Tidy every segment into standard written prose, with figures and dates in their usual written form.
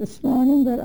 this morning, but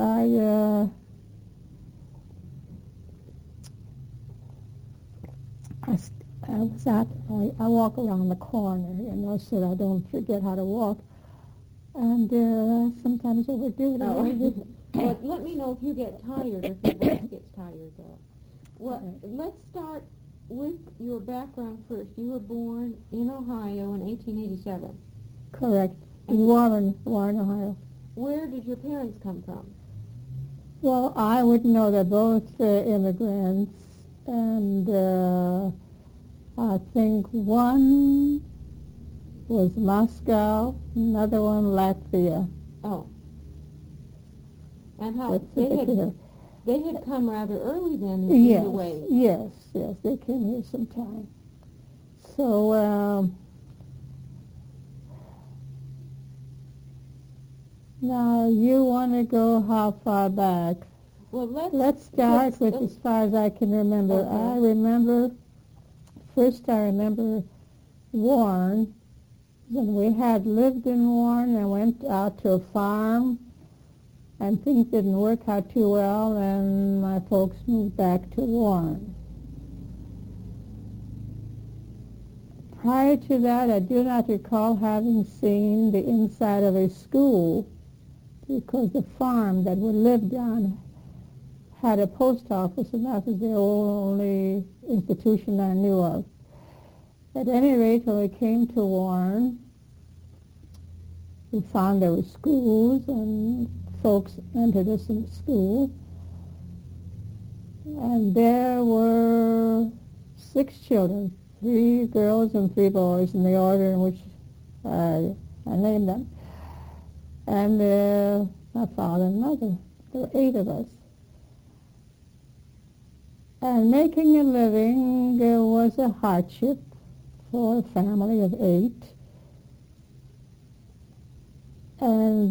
I was out. I walk around the corner, so that I don't forget how to walk, and sometimes overdo it. But let me know if you get tired or if your voice gets tired, though. Well, let's start with your background first. You were born in Ohio in 1887. Correct. In Warren, Ohio. Where did your parents come from? Well, I would know they're both immigrants, and I think one was Moscow, another one Latvia. Oh. And how they had come rather early then in the way. Yes, they came here sometime. So now you want to go how far back? Well, let's start with as far as I can remember. Okay. I remember Warren. When we had lived in Warren and went out to a farm, and things didn't work out too well, and my folks moved back to Warren. Prior to that, I do not recall having seen the inside of a school, because the farm that we lived on had a post office, and that was the only institution I knew of. At any rate, when we came to Warren, we found there were schools, and folks entered us in school. And there were 6 children, 3 girls and 3 boys, in the order in which I named them. And my father and mother. There were 8 of us. And making a living was a hardship for a family of 8. And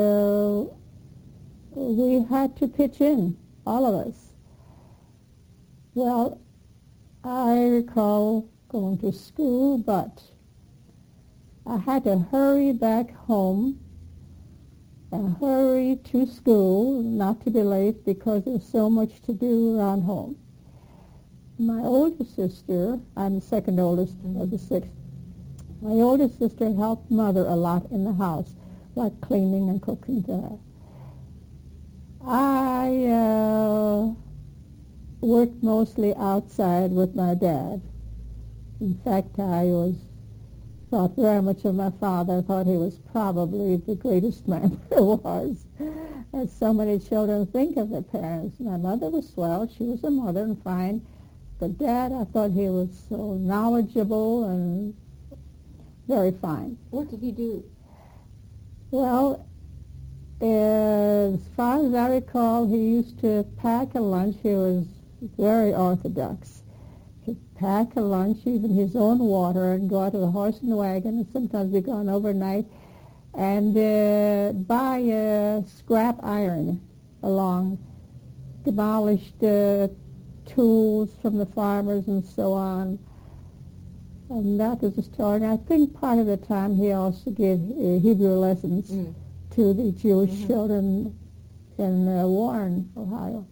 we had to pitch in, all of us. Well, I recall going to school, but I had to hurry back home and hurry to school, not to be late, because there was so much to do around home. My older sister, I'm the second oldest of the 6, my older sister helped Mother a lot in the house, like cleaning and cooking for her. I worked mostly outside with my dad. In fact, I thought very much of my father. I thought he was probably the greatest man there was, as so many children think of their parents. My mother was swell. She was a mother and fine. But Dad, I thought he was so knowledgeable and very fine. What did he do? Well, as far as I recall, he used to pack a lunch. He was very orthodox. He'd pack a lunch, even his own water, and go out to the horse and wagon, and sometimes be gone overnight, and buy a scrap iron along, demolished tools from the farmers and so on. And that was the story. And I think part of the time he also gave Hebrew lessons to the Jewish children in Warren, Ohio.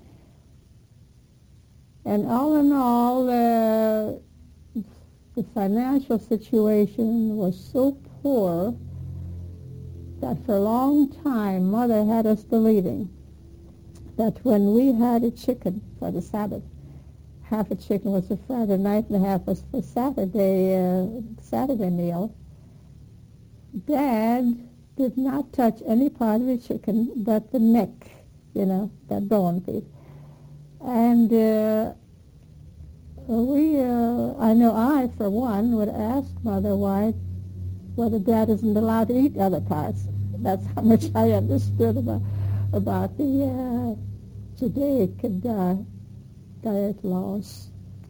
And all in all, the financial situation was so poor that for a long time Mother had us believing that when we had a chicken for the Sabbath, half a chicken was for Friday night and half was for Saturday meal, Dad did not touch any part of the chicken but the neck, that bone piece. And I know I, for one, would ask Mother whether Dad isn't allowed to eat other parts. That's how much I understood about the Judaic diet laws.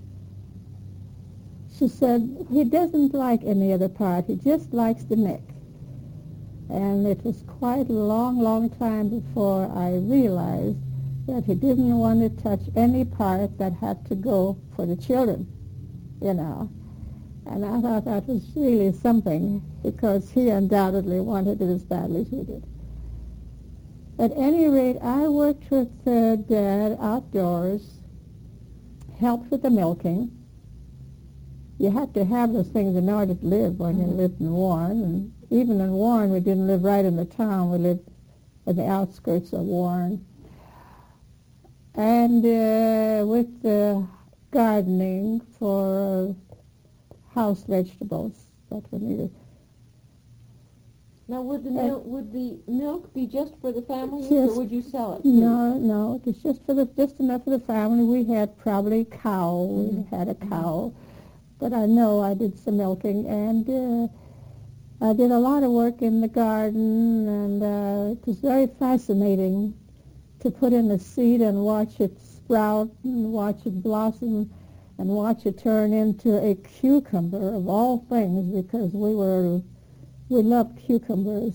She said, he doesn't like any other part, he just likes the neck. And it was quite a long, long time before I realized that he didn't want to touch any part that had to go for the children, And I thought that was really something, because he undoubtedly wanted it as badly as we did. At any rate, I worked with Dad outdoors, helped with the milking. You had to have those things in order to live when you lived in Warren. And even in Warren, we didn't live right in the town. We lived at the outskirts of Warren. And with the gardening for house vegetables that we needed. Now, would the milk be just for the family, Yes. or would you sell it too? No, it was just enough for the family. We had probably a cow. We had a cow. But I know I did some milking, and I did a lot of work in the garden, and it was very fascinating to put in a seed and watch it sprout and watch it blossom and watch it turn into a cucumber of all things, because we loved cucumbers.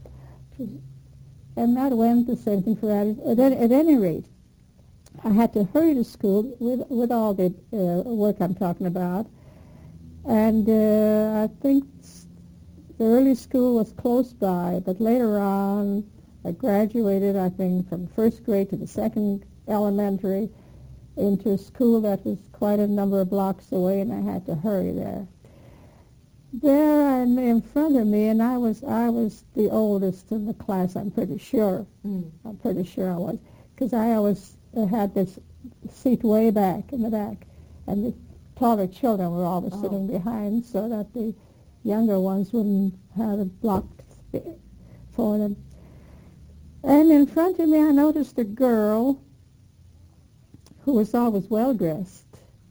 And that went the same thing for that. At any rate, I had to hurry to school with all the work I'm talking about. And I think the early school was close by, but later on I graduated, I think, from first grade to the second elementary into a school that was quite a number of blocks away, and I had to hurry there. There in front of me, and I was the oldest in the class, I'm pretty sure. I'm pretty sure I was, because I always had this seat way back in the back, and the taller children were always sitting behind so that the younger ones wouldn't have it blocked for them. And in front of me, I noticed a girl who was always well-dressed.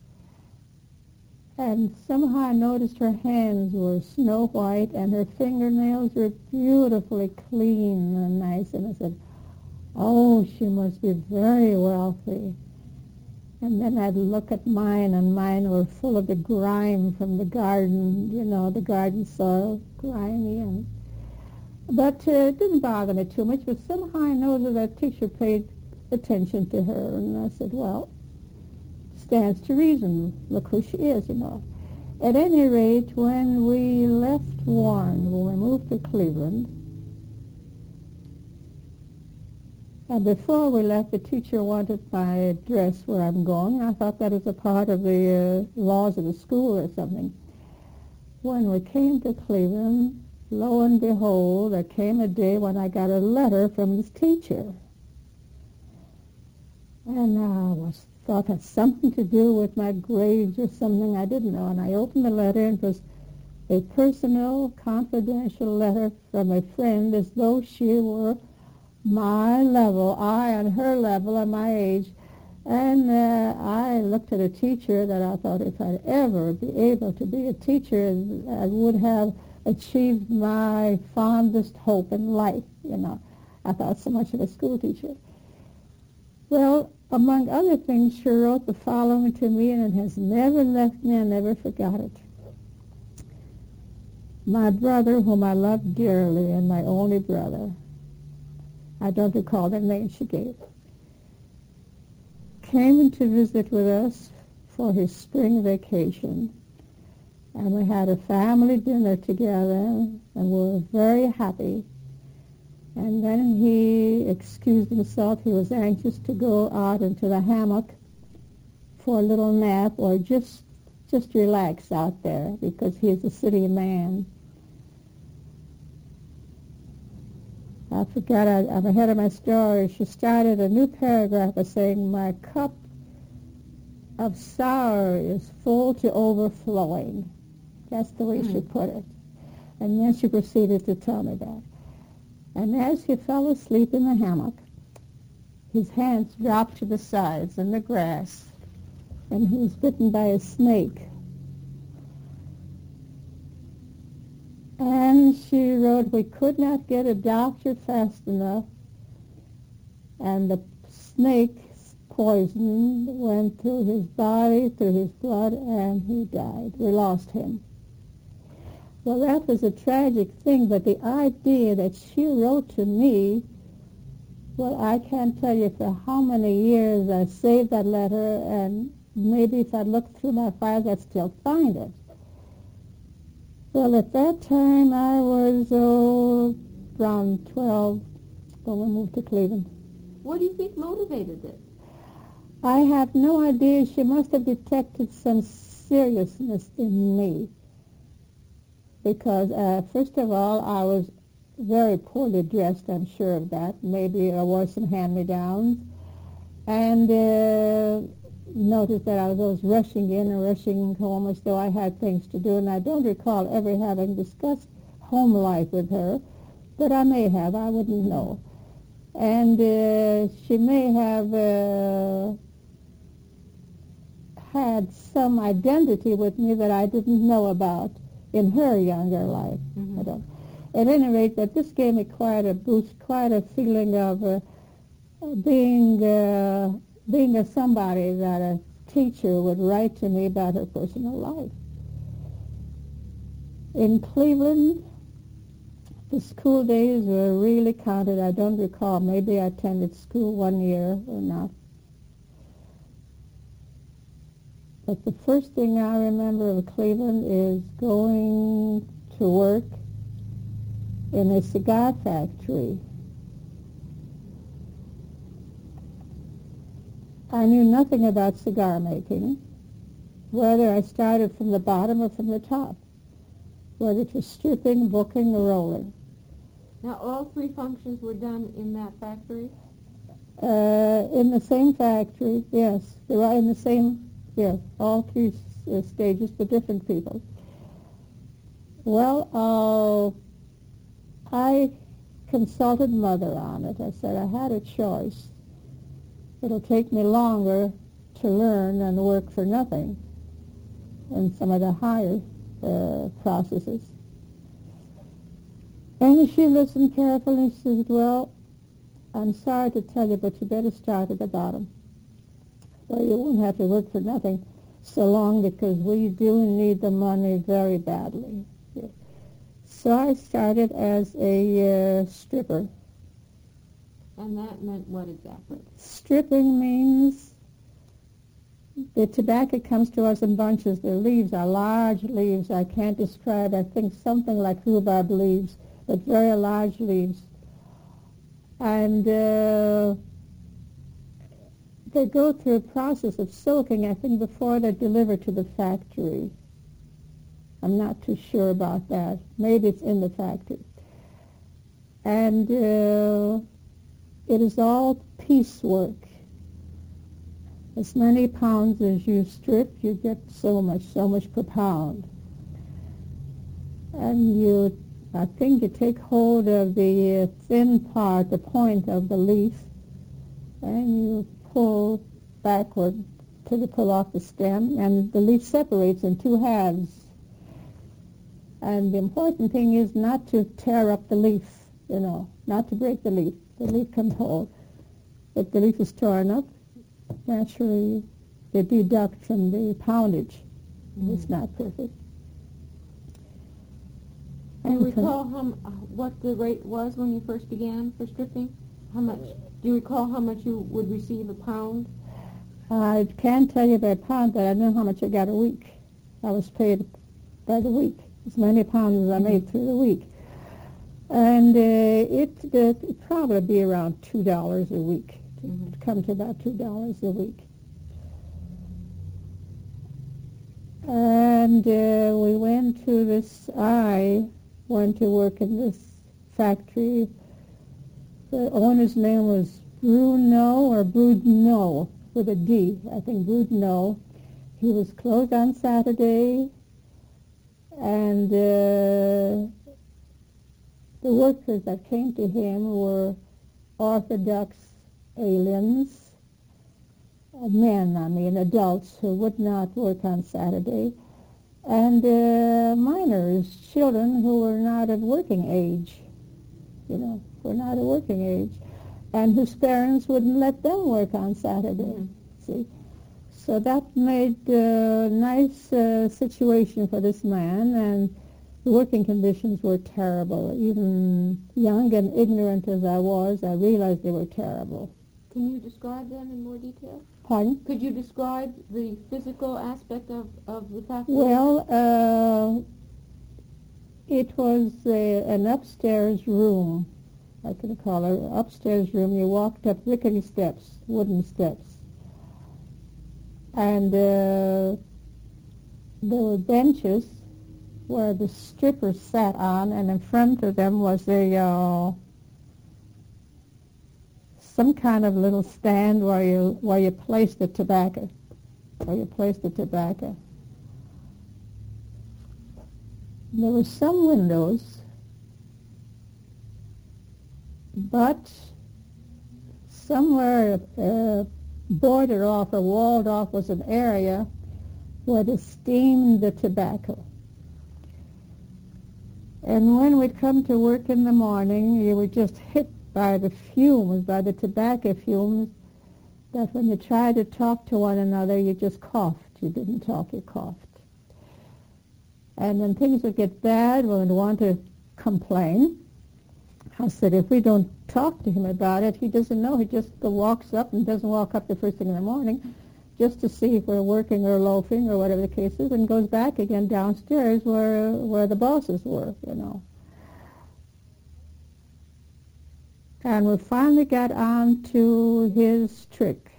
And somehow I noticed her hands were snow white and her fingernails were beautifully clean and nice. And I said, oh, she must be very wealthy. And then I'd look at mine, and mine were full of the grime from the garden, the garden soil, grimy. But it didn't bother me too much, but somehow I noticed that teacher paid attention to her. And I said, well, stands to reason. Look who she is, At any rate, when we left Warren, when we moved to Cleveland, and before we left, the teacher wanted my address where I'm going. I thought that was a part of the laws of the school or something. When we came to Cleveland, lo and behold, there came a day when I got a letter from this teacher. And I thought it had something to do with my grades or something, I didn't know. And I opened the letter, and it was a personal, confidential letter from a friend, as though she were my level, I on her level at my age. And I looked at a teacher that I thought, if I'd ever be able to be a teacher, I would have achieved my fondest hope in life, I thought so much of a school teacher. Well, among other things, she wrote the following to me, and it has never left me. I never forgot it. My brother, whom I love dearly, and my only brother, I don't recall the name she gave, came to visit with us for his spring vacation. And we had a family dinner together, and we were very happy. And then he excused himself. He was anxious to go out into the hammock for a little nap or just relax out there, because he's a city man. I forgot, I'm ahead of my story. She started a new paragraph by saying, my cup of sour is full to overflowing. That's the way she put it. And then she proceeded to tell me that. And as he fell asleep in the hammock, his hands dropped to the sides in the grass, and he was bitten by a snake. And she wrote, we could not get a doctor fast enough, and the snake's poison went through his body, through his blood, and he died. We lost him. Well, that was a tragic thing, but the idea that she wrote to me, well, I can't tell you for how many years I saved that letter, and maybe if I looked through my files, I'd still find it. Well, at that time, I was around 12, when we moved to Cleveland. What do you think motivated it? I have no idea. She must have detected some seriousness in me because, first of all, I was very poorly dressed, I'm sure of that. Maybe I wore some hand-me-downs. And noticed that I was rushing in and rushing home as though I had things to do. And I don't recall ever having discussed home life with her, but I may have. I wouldn't know. And she may have had some identity with me that I didn't know about in her younger life. Mm-hmm. I don't. At any rate, but this gave me quite a boost, quite a feeling of being a somebody that a teacher would write to me about her personal life. In Cleveland, the school days were really counted. I don't recall. Maybe I attended school 1 year or not. But the first thing I remember of Cleveland is going to work in a cigar factory. I knew nothing about cigar making, whether I started from the bottom or from the top, whether it was stripping, booking, or rolling. Now, all three functions were done in that factory? In the same factory, yes. They were in the same, yes, all three stages, but different people. Well, I consulted Mother on it. I said I had a choice. It'll take me longer to learn and work for nothing in some of the higher processes. And she listened carefully and said, well, I'm sorry to tell you, but you better start at the bottom. Well, you won't have to work for nothing so long because we do need the money very badly. Yeah. So I started as a stripper. And that meant what exactly? Stripping means the tobacco comes to us in bunches. The leaves are large leaves. I can't describe. I think something like rhubarb leaves, but very large leaves. And they go through a process of soaking, I think, before they're delivered to the factory. I'm not too sure about that. Maybe it's in the factory. And it is all piecework. As many pounds as you strip, you get so much per pound. And I think you take hold of the thin part, the point of the leaf, and you pull backward till you pull off the stem, and the leaf separates in two halves. And the important thing is not to tear up the leaf, not to break the leaf. The leaf can hold. If the leaf is torn up, naturally they deduct from the poundage. It's not perfect. Do you recall what the rate was when you first began for stripping? How much? Do you recall how much you would receive a pound? I can't tell you by pound, but I know how much I got a week. I was paid by the week, as many pounds as I made through the week. And it'd probably be around $2 a week. It'd come to about $2 a week. And I went to work in this factory. The owner's name was Brudno, with a D, I think Brudno. He was closed on Saturday, and the workers that came to him were Orthodox aliens, adults who would not work on Saturday, and minors, children who were not of working age, and whose parents wouldn't let them work on Saturday, see. So that made a nice situation for this man, and the working conditions were terrible. Even young and ignorant as I was, I realized they were terrible. Can you describe them in more detail? Pardon? Could you describe the physical aspect of the factory? Well, it was an upstairs room I can call it, upstairs room. You walked up rickety steps, wooden steps. And there were benches where the strippers sat on, and in front of them was a some kind of little stand where you placed the tobacco. There were some windows, but somewhere bordered off or walled off was an area where they steamed the tobacco. And when we'd come to work in the morning, you were just hit by the fumes, by the tobacco fumes, that when you tried to talk to one another, you just coughed. You didn't talk, you coughed. And when things would get bad, we would want to complain. I said, if we don't talk to him about it, he doesn't know. He just walks up and doesn't walk up the first thing in the morning just to see if we're working or loafing or whatever the case is, and goes back again downstairs where the bosses were, you know. And we finally got on to his trick.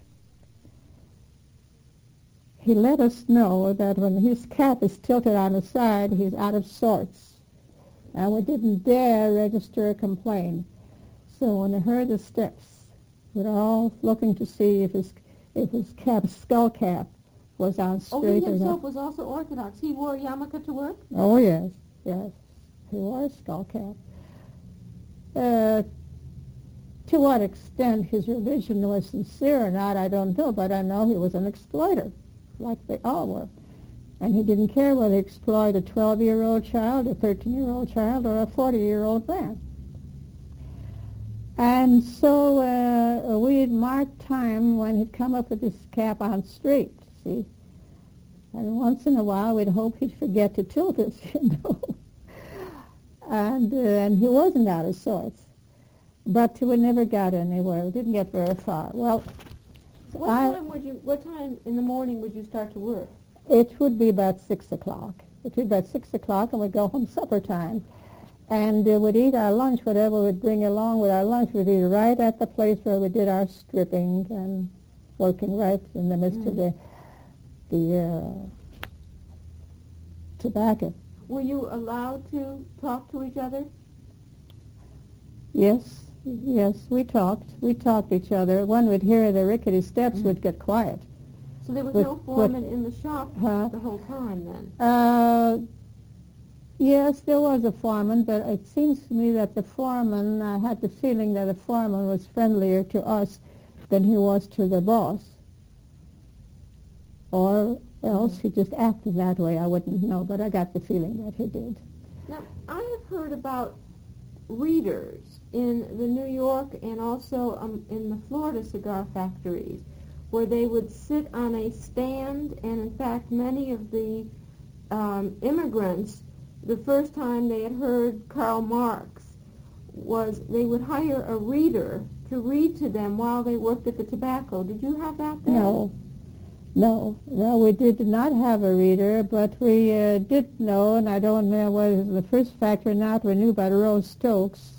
He let us know that when his cap is tilted on the side, he's out of sorts. And we didn't dare register a complaint. So when we heard the steps, we were all looking to see if his cap, skull cap, was on straight. Oh, he himself was also Orthodox. He wore a yarmulke to work? Oh, yes. He wore a skull cap. To what extent his religion was sincere or not, I don't know, but I know he was an exploiter, like they all were. And he didn't care whether he exploited a 12-year-old child, a 13-year-old child, or a 40-year-old man. And so we had marked time when he'd come up with his cap on straight, see. And once in a while we'd hope he'd forget to tilt it, you know. And he wasn't out of sorts. But we never got anywhere. We didn't get very far. Well, so what time in the morning would you start to work? It would be about 6 o'clock. It would be about 6 o'clock, and we'd go home supper time. And we'd eat our lunch, whatever we'd bring along with our lunch, we'd eat right at the place where we did our stripping and working right in the midst of the tobacco. Were you allowed to talk to each other? Yes, we talked. We talked to each other. When we'd hear the rickety steps, we'd get quiet. So there was no foreman in the shop the whole time then? Yes, there was a foreman, but it seems to me that the foreman, I had the feeling that the foreman was friendlier to us than he was to the boss. Or else he just acted that way, I wouldn't know, but I got the feeling that he did. Now, I have heard about readers in the New York and also in the Florida cigar factories, where they would sit on a stand, and in fact many of the immigrants, the first time they had heard Karl Marx, was they would hire a reader to read to them while they worked at the tobacco. Did you have that there? No, we did not have a reader, but we did know, and I don't know whether it was the first factory or not, we knew about Rose Stokes,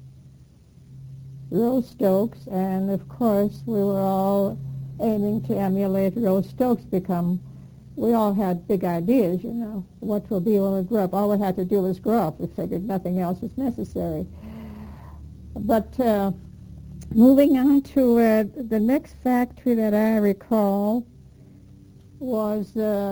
and of course we were all aiming to emulate Rose Stokes. We all had big ideas, you know, what we'll be when we grow up. All we had to do was grow up. We figured nothing else was necessary. But moving on to the next factory that I recall was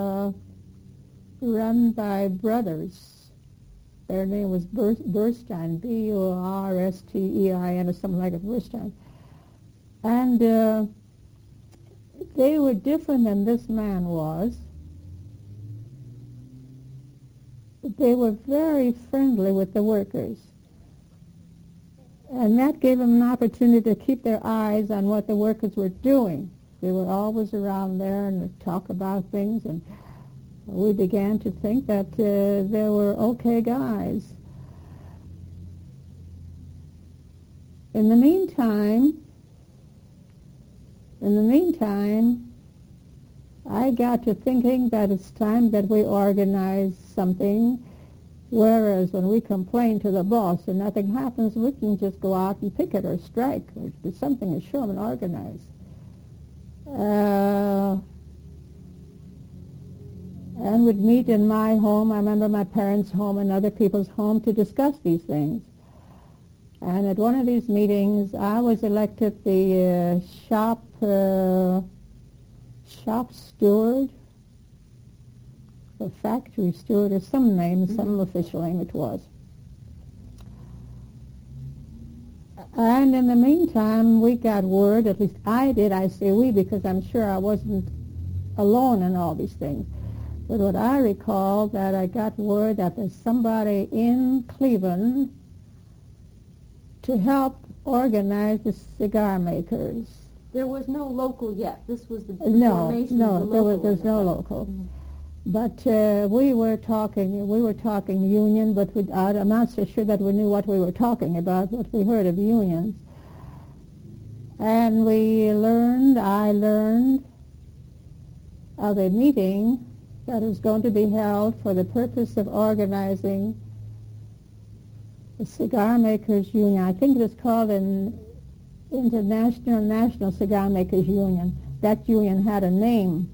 run by brothers. Their name was Burstein, B-U-R-S-T-E-I-N, or something like it, Burstein. And they were different than this man was. They were very friendly with the workers. And that gave them an opportunity to keep their eyes on what the workers were doing. They were always around there and would talk about things, and we began to think that they were okay guys. In the meantime, I got to thinking that it's time that we organize something Whereas when we complain to the boss and nothing happens, we can just go out and picket or strike or do something to show them and organize. And would meet in my home, I remember my parents' home and other people's home, to discuss these things. And at one of these meetings, I was elected the shop steward, or factory steward, or some name, some official name it was. And in the meantime, we got word, at least I did, I say we because I'm sure I wasn't alone in all these things. But what I recall, that I got word that there's somebody in Cleveland to help organize the cigar makers. There was no local yet. This was the No, formation of the local. there's no local. Mm-hmm. But we were talking union, but I'm not so sure that we knew what we were talking about, what we heard of unions. And I learned of a meeting that was going to be held for the purpose of organizing the Cigar Makers Union. I think it was called an International National Cigar Makers Union. That union had a name.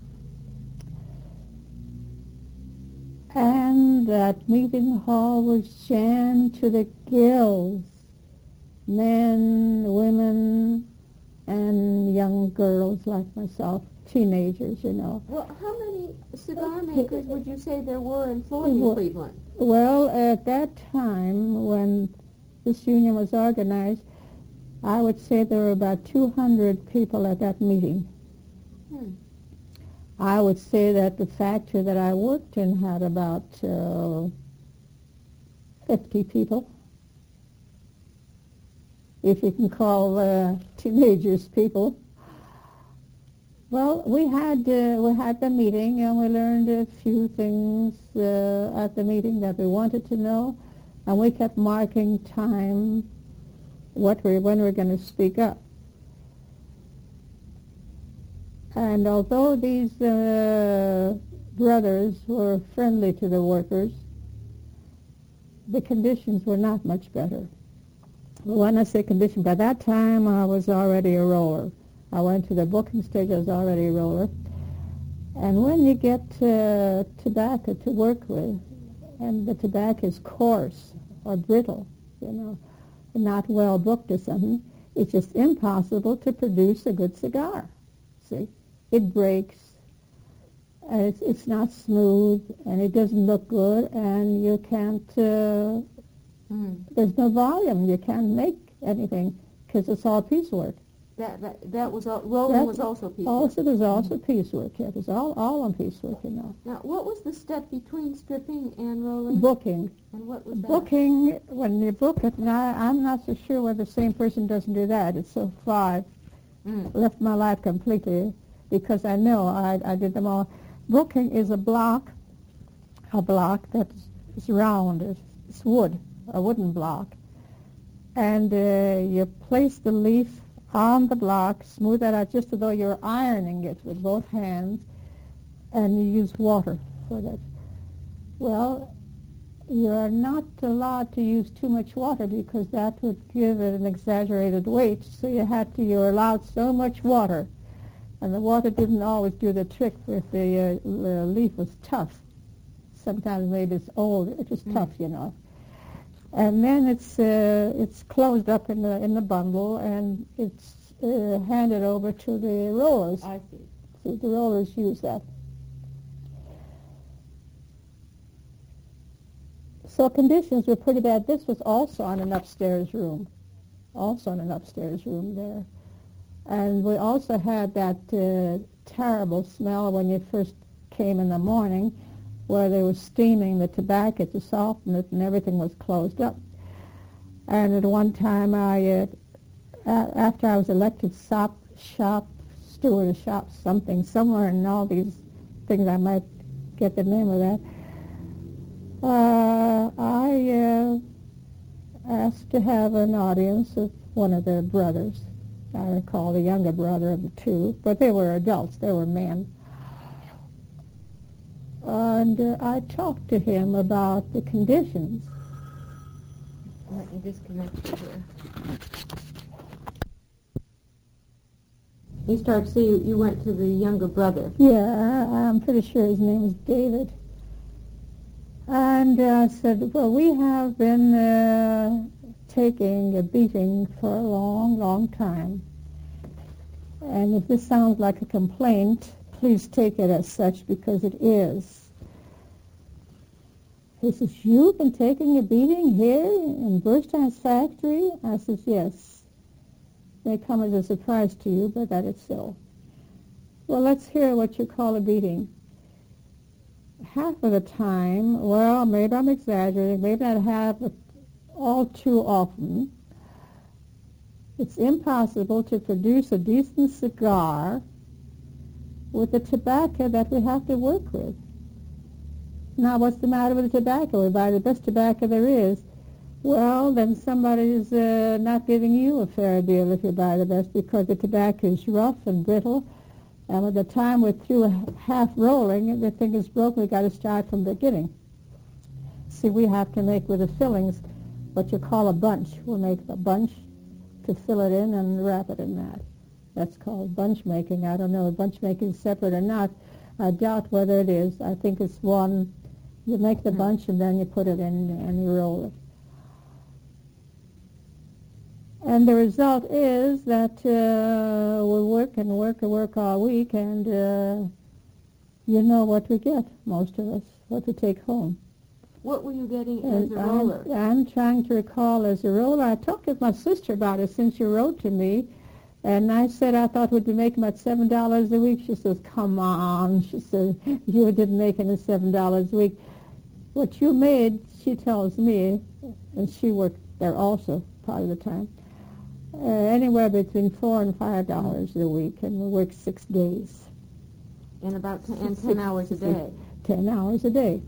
And that meeting hall was jammed to the gills. Men, women, and young girls like myself, teenagers, you know. Well, how many cigar makers would you say there were employed in Cleveland? Well, at that time, when this union was organized, I would say there were about 200 people at that meeting. I would say that the factory that I worked in had about 50 people, if you can call teenagers people. Well, we had the meeting, and we learned a few things at the meeting that we wanted to know, and we kept marking time when we're going to speak up. And although these brothers were friendly to the workers, the conditions were not much better. When I say condition, by that time I was already a roller. I went to the booking stage, I was already a roller. And when you get tobacco to work with, and the tobacco is coarse or brittle, you know, not well booked or something, it's just impossible to produce a good cigar. See? It breaks, and it's not smooth, and it doesn't look good, and you can't, there's no volume. You can't make anything because it's all piecework. That was rolling was also piecework. Also, there's also piecework. Yeah, it was all on piecework, you know. Now, what was the step between stripping and rolling? Booking. And what was that? Booking, when you book it, and I'm not so sure whether the same person doesn't do that. It's so far left my life completely because I know I did them all. Booking is a block that is round. It's wood, a wooden block. And you place the leaf on the block, smooth that out just as though you're ironing it with both hands, and you use water for that. Well, you're not allowed to use too much water because that would give it an exaggerated weight, so you're allowed so much water. And the water didn't always do the trick if the leaf was tough. Sometimes maybe it's old, it was tough, you know. And then it's closed up in the bundle, and it's handed over to the rollers. I see. So the rollers use that. So conditions were pretty bad. This was also on an upstairs room there. And we also had that terrible smell when you first came in the morning, where they were steaming the tobacco to soften it, and everything was closed up. And at one time, after I was elected shop steward, somewhere in all these things, I might get the name of that, I asked to have an audience with one of the brothers. I recall the younger brother of the two, but they were adults, they were men. And I talked to him about the conditions. Let me disconnect you here. You started to see you went to the younger brother. Yeah, I'm pretty sure his name is David. And I said, well, we have been taking a beating for a long, long time. And if this sounds like a complaint, please take it as such, because it is. He says, you've been taking a beating here in Bernstein's factory? I says, yes. May come as a surprise to you, but that is so. Well, let's hear what you call a beating. Half of the time, well, maybe I'm exaggerating, maybe not half, but all too often, it's impossible to produce a decent cigar with the tobacco that we have to work with. Now, what's the matter with the tobacco? We buy the best tobacco there is. Well, then somebody's not giving you a fair deal if you buy the best, because the tobacco is rough and brittle, and by the time we're through half rolling, the thing is broken. We've got to start from the beginning. See, we have to make with the fillings what you call a bunch. We'll make a bunch to fill it in and wrap it in that. That's called bunch making. I don't know if bunch making is separate or not. I doubt whether it is. I think it's one. You make the bunch and then you put it in and you roll it. And the result is that we work and work all week, and you know what we get, most of us, what we take home. What were you getting as a roller? I'm trying to recall as a roller. I talked with my sister about it since you wrote to me, and I said I thought we'd be making about $7 a week. She says, come on. She said, you didn't make any $7 a week. What you made, she tells me, and she worked there also part of the time, anywhere between $4 and $5 a week, and we work 6 days. And about 10 hours a day. 10 hours a day.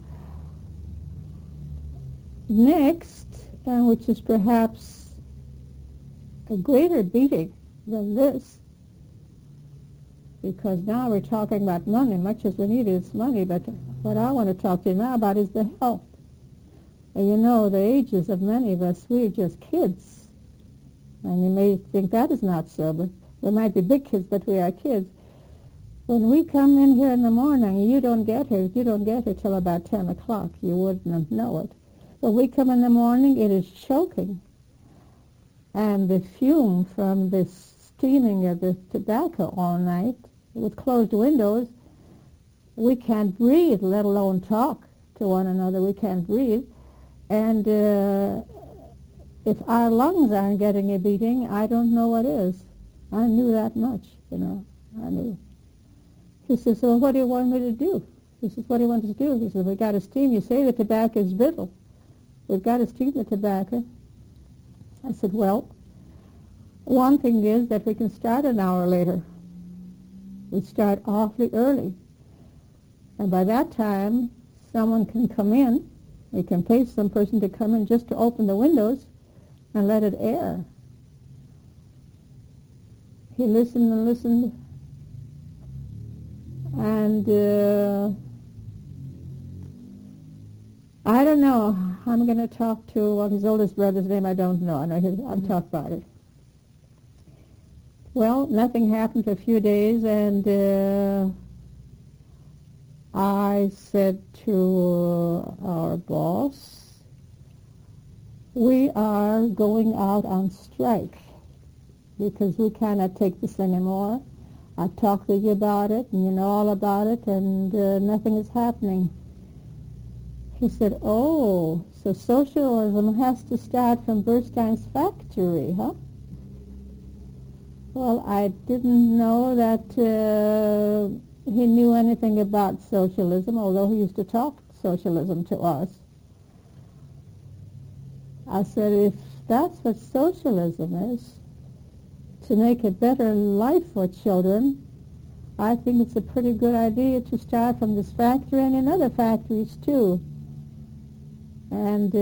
Next, which is perhaps a greater beating than this, because now we're talking about money, much as we need is money, but what I want to talk to you now about is the health. And you know, the ages of many of us, we're just kids. And you may think that is not so, but we might be big kids, but we are kids. When we come in here in the morning, you don't get here till about 10 o'clock. You wouldn't know it. When we come in the morning, it is choking. And the fume from the steaming of the tobacco all night, with closed windows, we can't breathe, let alone talk to one another. We can't breathe. And if our lungs aren't getting a beating, I don't know what is. I knew that much, I knew. He says, well, what do you want me to do? He says, what do you want us to do? He says, we've got to steam. You say the tobacco is brittle. We've got to steam the tobacco. I said, well, one thing is that we can start an hour later. We start awfully early. And by that time, someone can come in. We can pay some person to come in just to open the windows and let it air. He listened and listened, and I don't know. I'm going to talk to his oldest brother's name. I don't know. I know I'll talk about it. Well, nothing happened for a few days, and I said to our boss, we are going out on strike because we cannot take this anymore. I've talked with you about it, and you know all about it, and nothing is happening. He said, oh, so socialism has to start from Bernstein's factory, huh? Well, I didn't know that he knew anything about socialism, although he used to talk socialism to us. I said, if that's what socialism is, to make a better life for children, I think it's a pretty good idea to start from this factory and in other factories too. And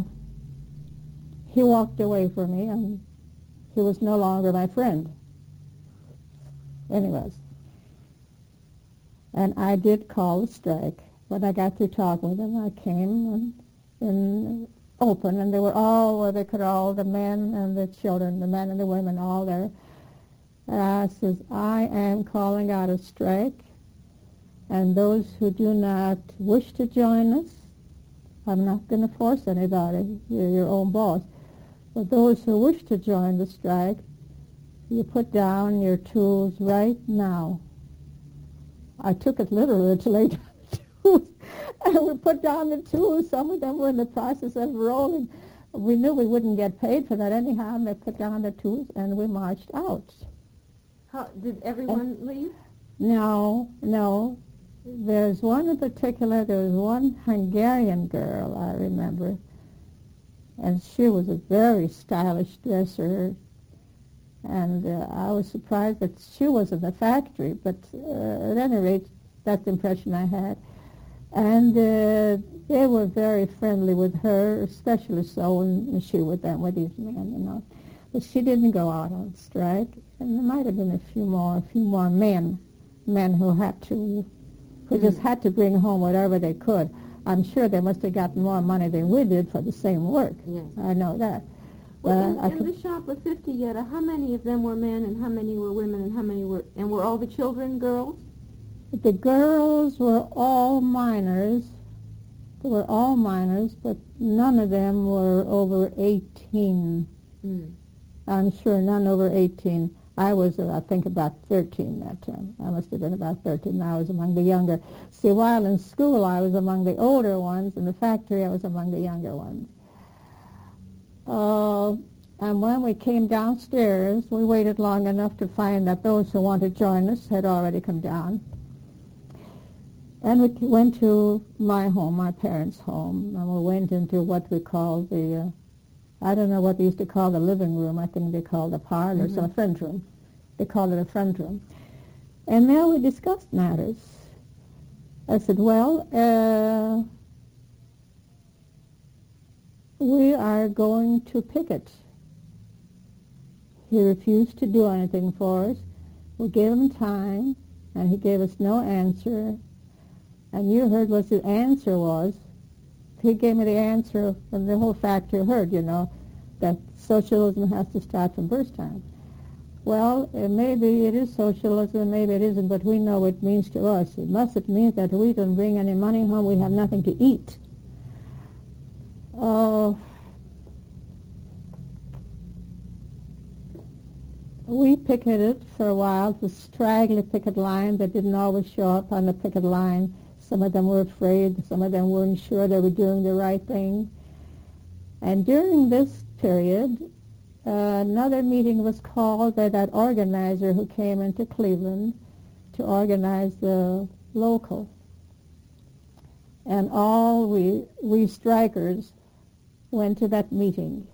he walked away from me, and he was no longer my friend. Anyways. And I did call a strike. when I got through talking with them, I came and open, and they were all where they could all, the men and the children, the men and the women, all there. And I says, I am calling out a strike, and those who do not wish to join us, I'm not going to force anybody. You're your own boss. But those who wish to join the strike, you put down your tools right now. I took it literally to lay down the tools. And we put down the tools. Some of them were in the process of rolling. We knew we wouldn't get paid for that anyhow, and they put down the tools, and we marched out. Did everyone leave? No. There's one in particular, there was one Hungarian girl, I remember, and she was a very stylish dresser, and I was surprised that she was in the factory, but at any rate, that's the impression I had. And they were very friendly with her, especially so when she was then with these men, you know. But she didn't go out on strike, and there might have been a few more men who just had to bring home whatever they could. I'm sure they must have gotten more money than we did for the same work. Yes. I know that. Well, in the shop of 50 Yetta, how many of them were men and how many were women and were all the children girls? The girls were all minors. They were all minors, but none of them were over 18. I'm sure none over 18. I was, I think, about 13 that time. I must have been about 13. I was among the younger. See, while in school, I was among the older ones. In the factory, I was among the younger ones. And when we came downstairs, we waited long enough to find that those who wanted to join us had already come down. And we went to my home, my parents' home, and we went into what we called the, I don't know what they used to call the living room. I think they called the parlor, so a friend room. They called it a friend room. And there we discussed matters. I said, well, we are going to picket. He refused to do anything for us. We gave him time, and he gave us no answer. And you heard what the answer was. He gave me the answer, and the whole factory heard, you know, that socialism has to start from first time. Well, maybe it is socialism, maybe it isn't, but we know what it means to us. It must mean that we don't bring any money home, we have nothing to eat. We picketed for a while, the straggly picket line that didn't always show up on the picket line. Some of them were afraid, some of them weren't sure they were doing the right thing. And during this period, another meeting was called by that organizer who came into Cleveland to organize the local. And all we strikers went to that meeting.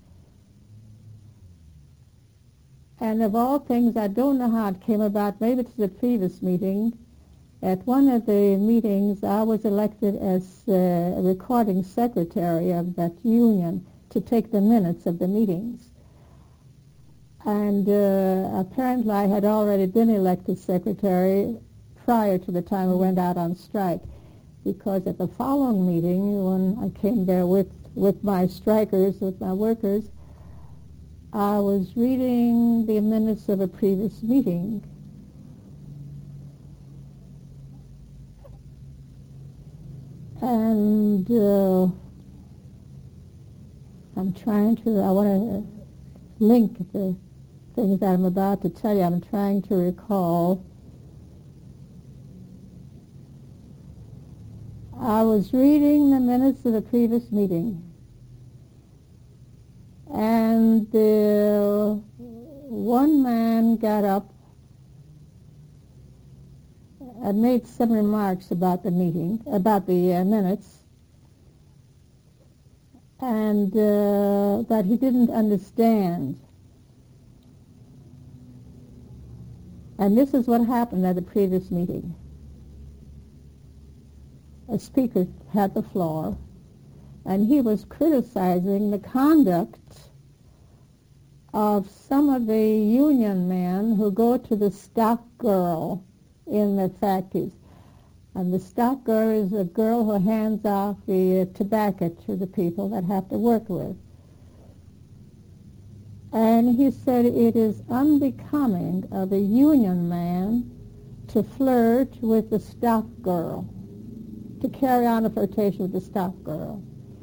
And of all things, I don't know how it came about, maybe it's the previous meeting. At one of the meetings, I was elected as a recording secretary of that union to take the minutes of the meetings. And apparently I had already been elected secretary prior to the time we went out on strike, because at the following meeting, when I came there with my strikers, with my workers, I was reading the minutes of a previous meeting. And I want to link the things that I'm about to tell you. I'm trying to recall. I was reading the minutes of the previous meeting, and one man got up and made some remarks about the meeting, about the minutes, and that he didn't understand. And this is what happened at the previous meeting. A speaker had the floor, and he was criticizing the conduct of some of the union men who go to the stock girl in the factories. And the stock girl is a girl who hands off the tobacco to the people that have to work with. And he said it is unbecoming of a union man to flirt with the stock girl, to carry on a flirtation with the stock girl.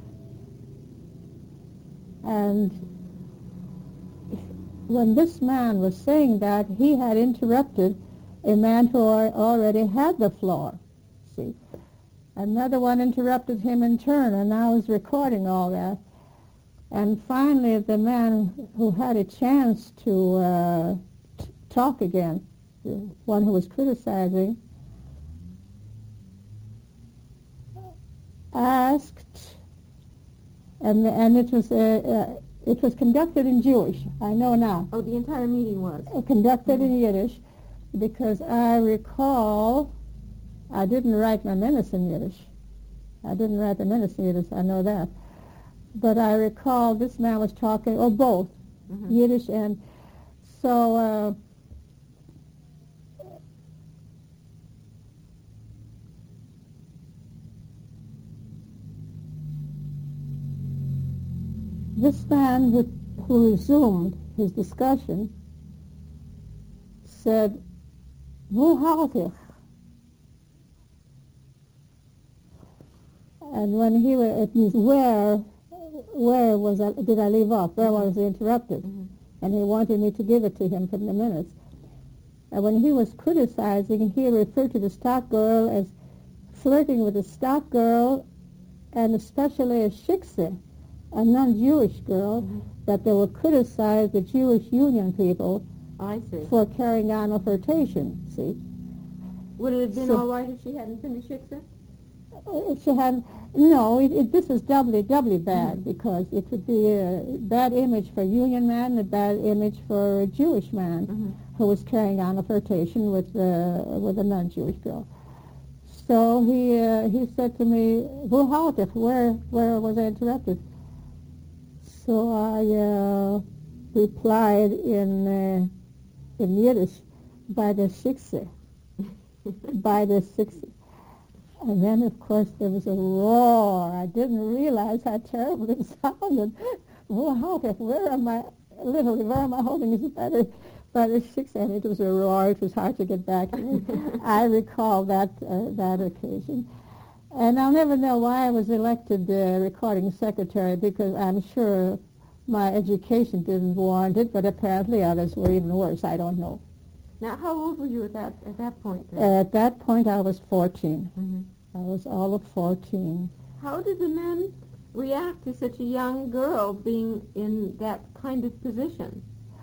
And when this man was saying that, he had interrupted a man who already had the floor. See, another one interrupted him in turn, and I was recording all that. And finally, the man who had a chance to talk again, the one who was criticizing, asked, and it was conducted in Jewish. I know now. Oh, the entire meeting was Conducted in Yiddish, because I recall I didn't write my minutes in Yiddish. I know that. But I recall this man was talking, or both, Yiddish and, so this man who resumed his discussion said, "Wo halt ich?" And when he was, it means where was I, did I leave off? Where was I interrupted? And he wanted me to give it to him from the minutes. And when he was criticizing, he referred to the stock girl as flirting with a stock girl, and especially a shikse, a non-Jewish girl, that they would criticize the Jewish union people for carrying on a flirtation, see. Would it have been all right if she hadn't been a shikse? If she hadn't, no, this is doubly bad, because it would be a bad image for a union man and a bad image for a Jewish man who was carrying on a flirtation with a non-Jewish girl. So he said to me, "Wo halt ich?" Where was I interrupted? So I replied in Yiddish, "By the shikse," by the shikse. And then, of course, there was a roar. I didn't realize how terrible it sounded. Wo halt ich? Where am I holding this by the shikse? And it was a roar. It was hard to get back. I recall that occasion. And I'll never know why I was elected recording secretary, because I'm sure my education didn't warrant it, but apparently others were even worse. I don't know. Now, how old were you at that point? At that point, I was 14. I was all of 14. How did the men react to such a young girl being in that kind of position?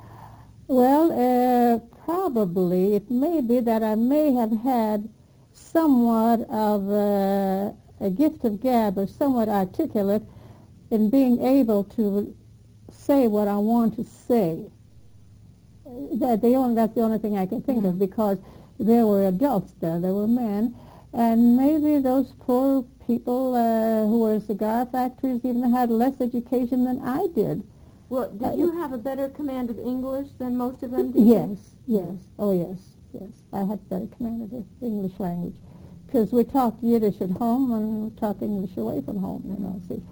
Well, probably it may be that I may have had somewhat of a gift of gab, or somewhat articulate in being able to say what I want to say. That's the only thing I can think of, because there were adults there were men, and maybe those poor people who were in cigar factories even had less education than I did. Well, did you have a better command of English than most of them? Yes. Oh, yes. I had better command of the English language, because we talked Yiddish at home and we talked English away from home, see.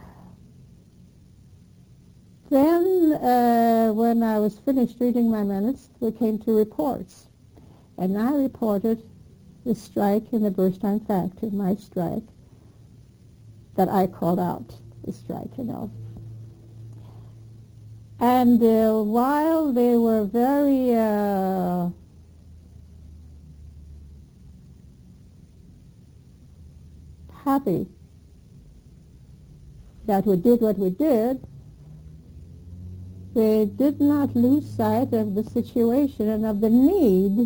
Then, when I was finished reading my minutes, we came to reports. And I reported the strike in the Bernstein factory, my strike, that I called out, the strike, And while they were very happy that we did what we did, they did not lose sight of the situation and of the need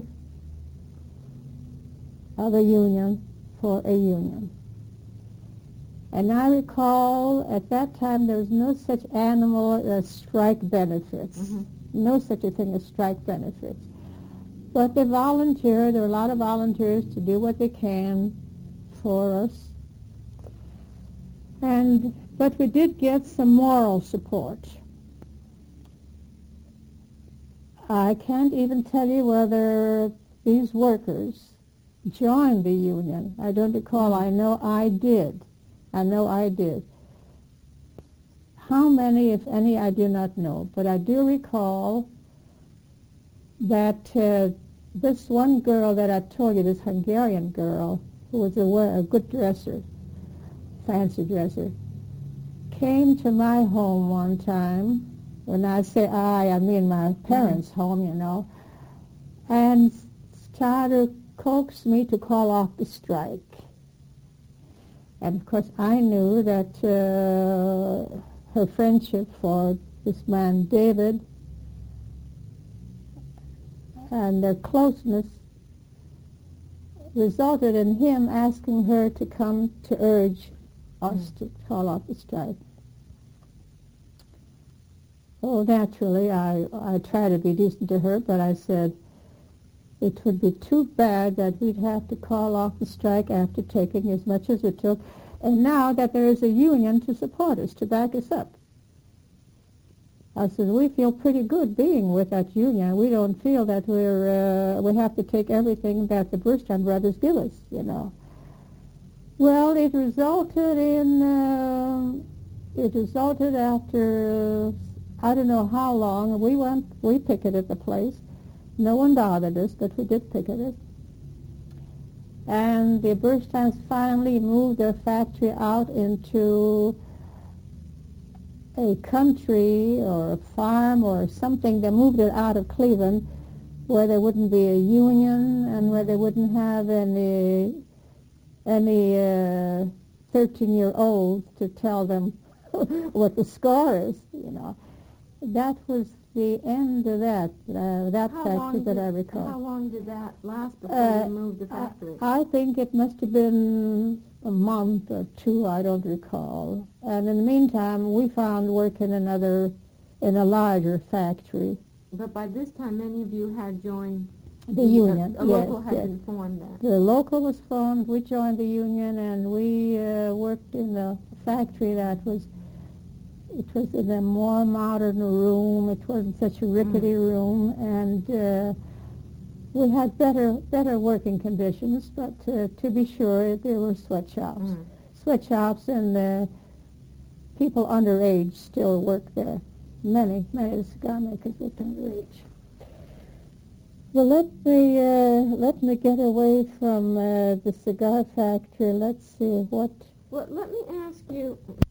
of a union for a union. And I recall at that time there was no such animal as strike benefits, no such a thing as strike benefits. But they volunteered, there were a lot of volunteers to do what they can for us. But we did get some moral support. I can't even tell you whether these workers join the union. I don't recall. I know I did. How many, if any, I do not know. But I do recall that this one girl that I told you, this Hungarian girl, who was a good dresser, fancy dresser, came to my home one time. When I say I mean my parents' home, you know, and started to coax me to call off the strike. And of course I knew that her friendship for this man David and their closeness resulted in him asking her to come to urge us to call off the strike. Well, naturally, I tried to be decent to her, but I said it would be too bad that we'd have to call off the strike after taking as much as we took, and now that there is a union to support us, to back us up. I said, we feel pretty good being with that union. We don't feel that we have to take everything that the Bernstein brothers give us, you know. Well, it resulted after I don't know how long. We picketed the place. No one bothered us, but we did picket it. And the Bernsteins finally moved their factory out into a country or a farm or something. They moved it out of Cleveland where there wouldn't be a union and where they wouldn't have any 13-year-olds to tell them what the score is, you know. That was the end of that factory that I recall. How long did that last before they moved the factory? I think it must have been a month or two, I don't recall. And in the meantime, we found work in a larger factory. But by this time, many of you had joined the union. A local had been formed then. The local was formed. We joined the union, and we worked in a factory that was. It was in a more modern room. It wasn't such a rickety room, and we had better working conditions. But to be sure, there were sweatshops. Sweatshops, and people underage still worked there. Many of the cigar makers worked underage. Well, let me get away from the cigar factory. Let's see what. Well, let me ask you,